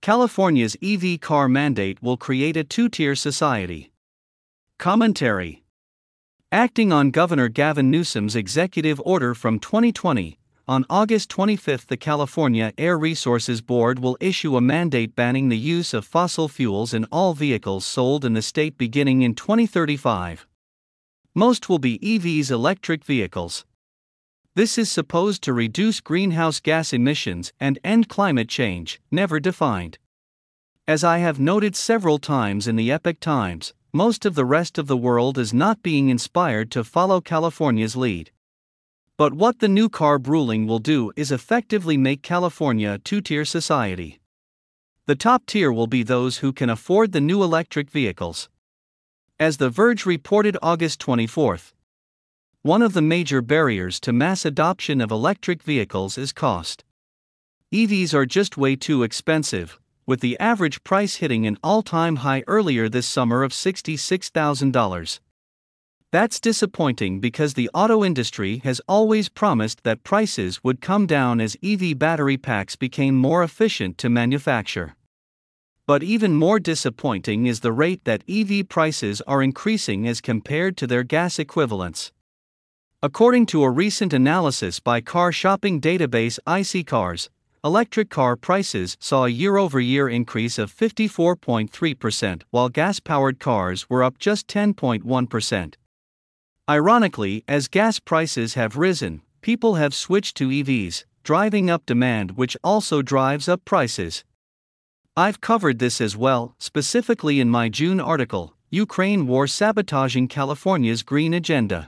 California's EV car mandate will create a two-tier society. Commentary. Acting on Governor Gavin Newsom's executive order from 2020, on August 25 the California Air Resources Board will issue a mandate banning the use of fossil fuels in all vehicles sold in the state beginning in 2035. Most will be EVs, electric vehicles. This is supposed to reduce greenhouse gas emissions and end climate change, never defined. As I have noted several times in the Epoch Times, most of the rest of the world is not being inspired to follow California's lead. But what the new CARB ruling will do is effectively make California a two-tier society. The top tier will be those who can afford the new electric vehicles. As The Verge reported August 24, one of the major barriers to mass adoption of electric vehicles is cost. EVs are just way too expensive, with the average price hitting an all-time high earlier this summer of $66,000. That's disappointing because the auto industry has always promised that prices would come down as EV battery packs became more efficient to manufacture. But even more disappointing is the rate that EV prices are increasing as compared to their gas equivalents. According to a recent analysis by car shopping database iSeeCars, electric car prices saw a year-over-year increase of 54.3%, while gas-powered cars were up just 10.1%. Ironically, as gas prices have risen, people have switched to EVs, driving up demand, which also drives up prices. I've covered this as well, specifically in my June article, Ukraine War Sabotaging California's Green Agenda.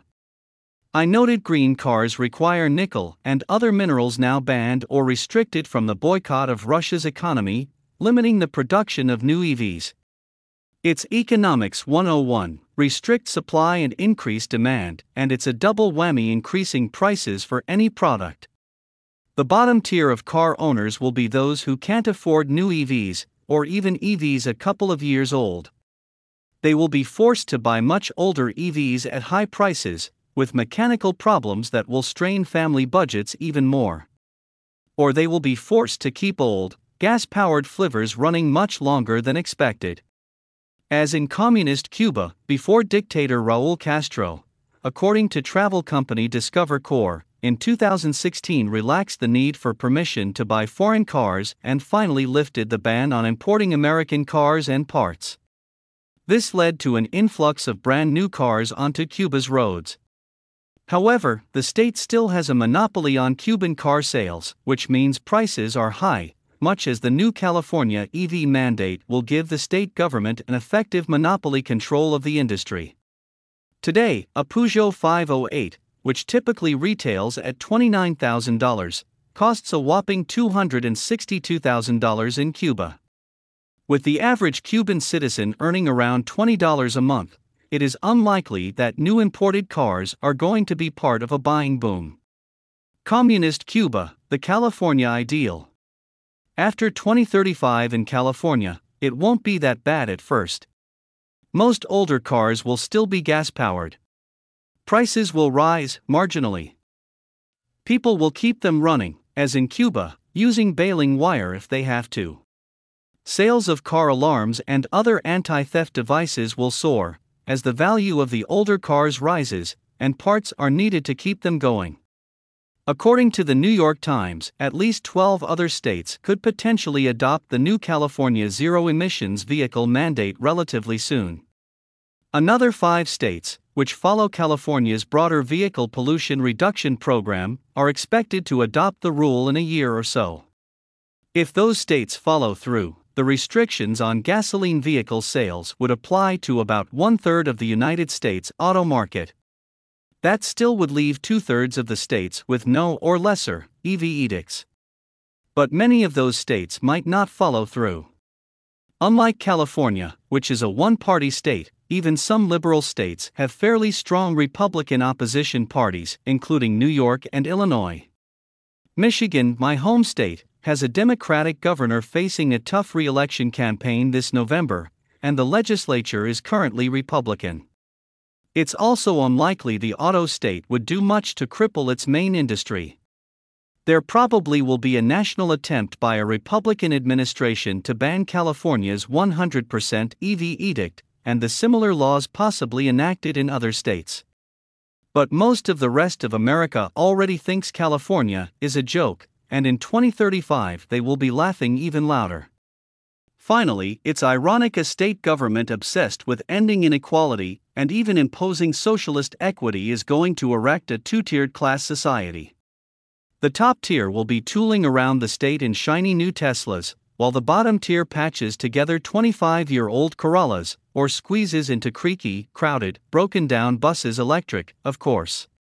I noted green cars require nickel and other minerals now banned or restricted from the boycott of Russia's economy, limiting the production of new EVs. It's Economics 101, restrict supply and increase demand, and it's a double whammy increasing prices for any product. The bottom tier of car owners will be those who can't afford new EVs, or even EVs a couple of years old. They will be forced to buy much older EVs at high prices, with mechanical problems that will strain family budgets even more. Or they will be forced to keep old, gas-powered flivvers running much longer than expected. As in communist Cuba, before dictator Raúl Castro, according to travel company Discover Corps, in 2016 relaxed the need for permission to buy foreign cars and finally lifted the ban on importing American cars and parts. This led to an influx of brand new cars onto Cuba's roads. However, the state still has a monopoly on Cuban car sales, which means prices are high, much as the new California EV mandate will give the state government an effective monopoly control of the industry. Today, a Peugeot 508, which typically retails at $29,000, costs a whopping $262,000 in Cuba. With the average Cuban citizen earning around $20 a month, it is unlikely that new imported cars are going to be part of a buying boom. Communist Cuba, the California ideal. After 2035 in California, it won't be that bad at first. Most older cars will still be gas-powered. Prices will rise, marginally. People will keep them running, as in Cuba, using baling wire if they have to. Sales of car alarms and other anti-theft devices will soar, as the value of the older cars rises, and parts are needed to keep them going. According to the New York Times, at least 12 other states could potentially adopt the new California zero-emissions vehicle mandate relatively soon. Another 5 states, which follow California's broader vehicle pollution reduction program, are expected to adopt the rule in a year or so. If those states follow through, the restrictions on gasoline vehicle sales would apply to about 1/3 of the United States auto market. That still would leave 2/3 of the states with no or lesser EV edicts. But many of those states might not follow through. Unlike California, which is a one-party state, even some liberal states have fairly strong Republican opposition parties, including New York and Illinois. Michigan, my home state, has a Democratic governor facing a tough re-election campaign this November, and the legislature is currently Republican. It's also unlikely the auto state would do much to cripple its main industry. There probably will be a national attempt by a Republican administration to ban California's 100% EV edict, and the similar laws possibly enacted in other states. But most of the rest of America already thinks California is a joke, and in 2035 they will be laughing even louder. Finally, it's ironic a state government obsessed with ending inequality and even imposing socialist equity is going to erect a two-tiered class society. The top tier will be tooling around the state in shiny new Teslas, while the bottom tier patches together 25-year-old Corollas, or squeezes into creaky, crowded, broken-down buses electric, of course.